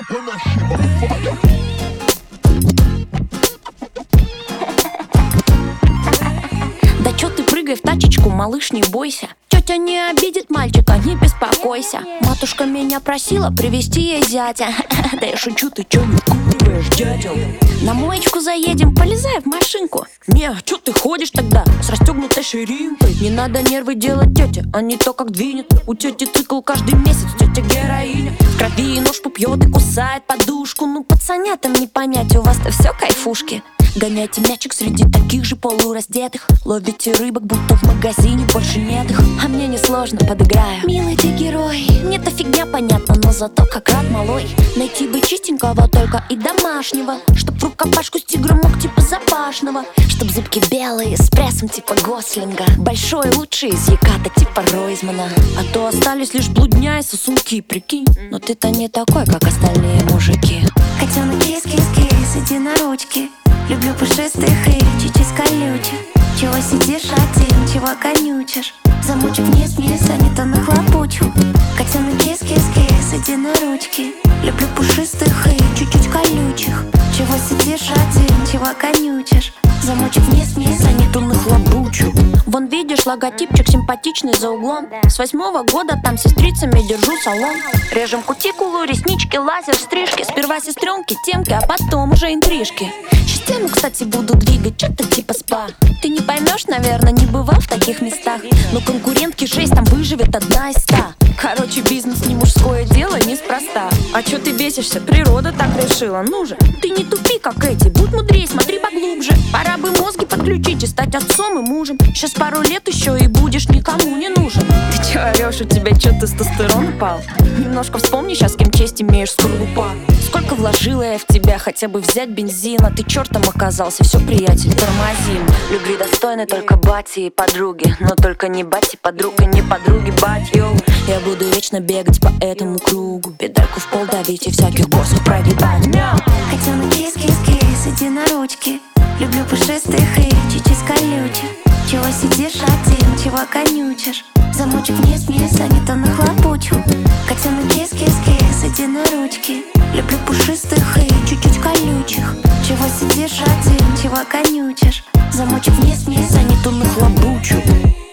when that shit on fire. Да чё ты прыгай в тачечку, малыш, не бойся. Тётя не обидит мальчика, не беспокойся. Матушка меня просила привезти ей зятя. Да я шучу, ты чё не вкуриваешь, дятел? На моечку заедем, полезай в машинку. Не, чё ты ходишь тогда с расстёгнутой ширинкой? Не надо нервы делать тёте, а не то как двинет. У тёти цикл каждый месяц, тётя героиня. В крови ножку пьёт и кусает подушку. Ну пацанятам не понять, у вас-то всё кайфушки. Гоняйте мячик среди таких же полураздетых. Ловите рыбок, будто в магазине больше нет их. А мне несложно, подыграю. Милый ты герой, мне-то фигня понятна, но зато как рад малой. Найти бы чистенького только и домашнего, чтоб в рукопашку с тигром мог типа Запашного. Чтоб зубки белые с прессом типа Гослинга. Большой лучший из Яката типа Ройзмана. А то остались лишь блудня и сосунки, прикинь. Но ты-то не такой, как остальные мужики. Котенок кис-кис-кис, иди на ручки. Люблю пушистых и чуть-чуть колючих. Чего сидишь один, чего конючишь? Замучу вниз-вниз, а не то нахлопочу. Котенок кис-кис-кис, иди на ручки. Люблю пушистых и чуть-чуть колючих. Чего сидишь один, чего конючишь? Замучу вниз-вниз, а не то нахлопочу. Вон видишь, логотипчик симпатичный за углом. С 8-го года там сестрицами держу салон. Режем кутикулу, реснички, лазер, стрижки. Сперва сестренки, темки, а потом уже интрижки. Систему, кстати, буду двигать, что-то типа спа. Ты не поймешь, наверное, не бывал в таких местах. Но конкурентки 6, там выживет 1 из 100. Короче, бизнес не мужское дело, неспроста. А чё ты бесишься? Природа так решила. Ну же, ты не тупи, как эти, будь мудрей, смотри поглубже. Пора бы мозги подключить и стать отцом и мужем. Сейчас пару лет еще и будешь никому не нужен. Ты чё орёшь, у тебя чё тестостерон упал? Немножко вспомни сейчас, с кем честь имеешь, скорлупа. Сколько вложила я в тебя, хотя бы взять бензина. Ты чертом оказался, все, приятель, тормозим. Любви достойны только бати и подруги. Но только не бати, подруг и не подруги, бать, йоу. Я буду вечно бегать по этому кругу, педальку в пол давить и всяких боссов прогибать. Мяу. Котенок кис-кис-кис, иди на ручки. Люблю пушистых и чуть-чуть колючих. Чего сидишь один, чего конючишь? Замучу вниз-вниз, а не то нахлопочу. Котенок кис-кис-кис, иди на ручки. Люблю пушистых и чуть-чуть колючих. Чего сидишь один, чего конючишь? Замучу вниз-вниз, а не то нахлопочу.